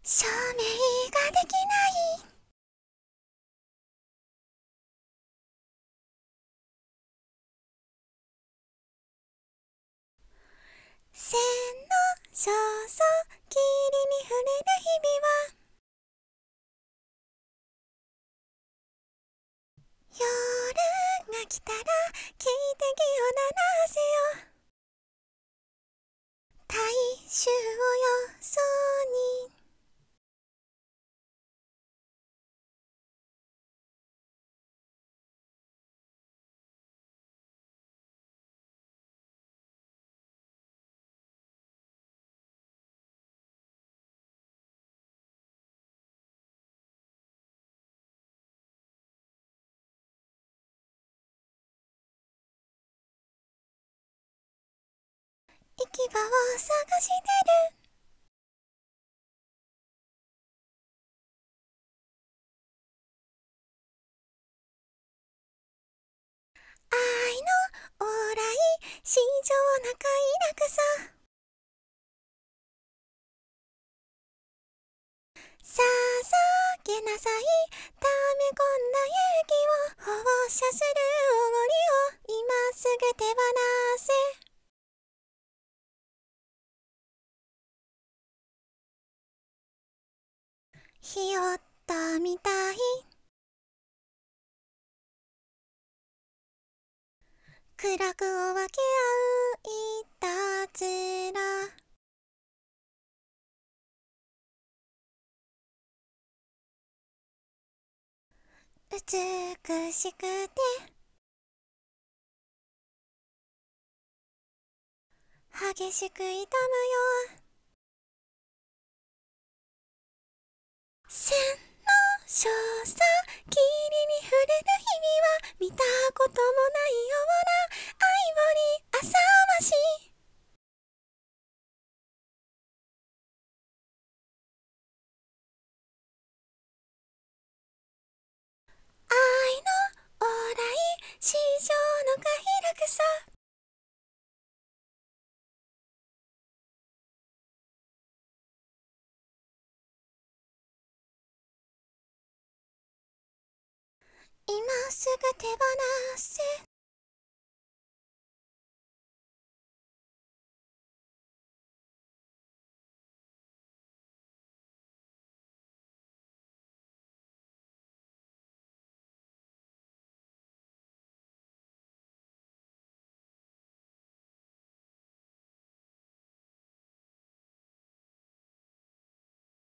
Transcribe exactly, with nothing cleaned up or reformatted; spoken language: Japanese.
証明ができない。線のそうそう霧に触れる日々は夜が来たら警笛を鳴らせよ。大衆をよそうに行き場を探してる。愛の往来市場な快楽さ。ささげなさい溜め込んだ勇気を放射するおごりを今すぐ手放せ。ひよったみたい。苦楽を分け合ういたずら。美しくて激しく痛むよ。線の少佐霧に触れる日々は見たこともないような愛ぼり浅ましい。愛の往来市場の快楽さ。今すぐ手放せ。